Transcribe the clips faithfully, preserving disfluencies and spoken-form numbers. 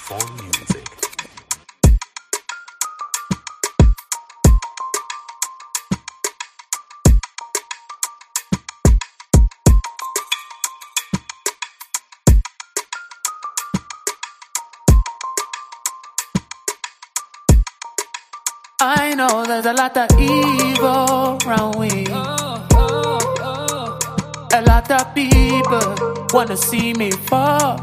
Phone music. I know there's a lot of evil around me. A lot of people wanna see me fall.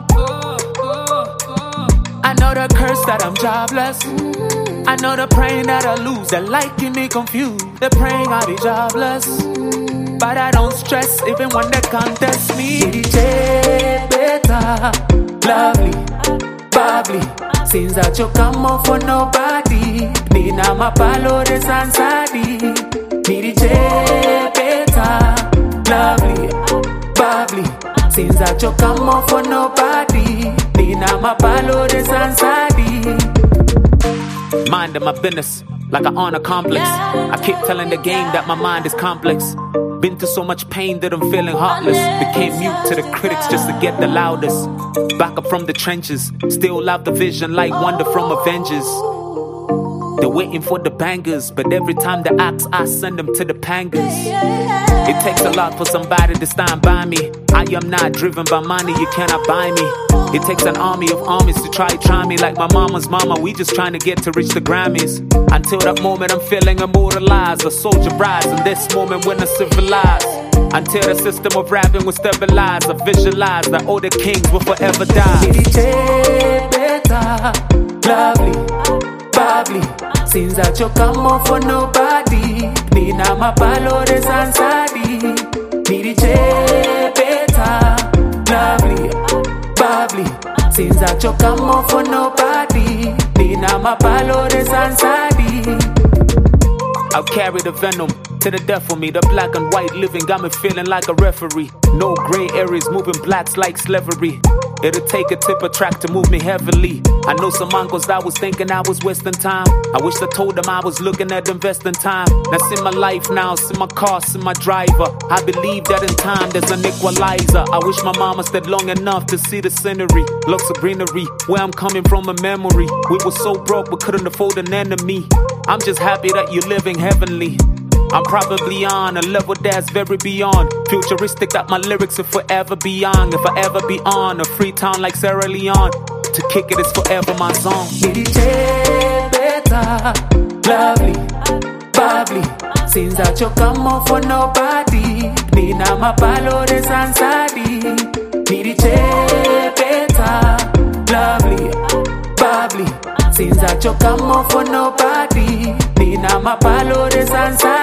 I know the curse that I'm jobless. I know the praying that I lose. They're liking me confused. They're praying I'll be jobless. But I don't stress even when they contest me. D J better, lovely, bubbly. Since that you come on for nobody, Nina mapalo de sansadi. D J better, lovely, bubbly. Since that you come on for nobody, Nina mapalo de sansadi. Minding my business like I own a complex. I keep telling the game that my mind is complex. Been through so much pain that I'm feeling heartless. Became mute to the critics just to get the loudest. Back up from the trenches, still love the vision like Wonder from Avengers. They're waiting for the bangers, but every time they ask, I send them to the pangas. It takes a lot for somebody to stand by me. I am not driven by money, you cannot buy me. It takes an army of armies to try try me. Like my mama's mama, we just trying to get to reach the Grammys. Until that moment I'm feeling immortalized. A soldier rise in this moment when I civilize. Until the system of rapping will stabilize. I visualize that all the kings will forever die. D J better, lovely, bubbly. Since that you come on for nobody, Nina mapalo de sansadi. D J better, lovely, bubbly. Since that you come on for nobody, Nina mapalo de sansadi. I'll carry the venom to the death for me. The black and white living got me feeling like a referee. No gray areas moving blacks like slavery. It'll take a tipper track to move me heavily. I know some uncles that was thinking I was wasting time. I wish I told them I was looking at investing time. Now see my life now, see my car, see my driver. I believe that in time there's an equalizer. I wish my mama stayed long enough to see the scenery. Lots of greenery, where I'm coming from a memory. We were so broke we couldn't afford an enemy. I'm just happy that you're living heavenly. I'm probably on a level that's very beyond futuristic, that my lyrics will forever be on. If I ever be on a free town like Sierra Leone, to kick it is forever my song. D J better, lovely, bubbly. Since that you come on for nobody, Nina mapalo de sansadi. D J better, lovely, bubbly. Since that you come on for nobody, Nina mapalo de sansadi.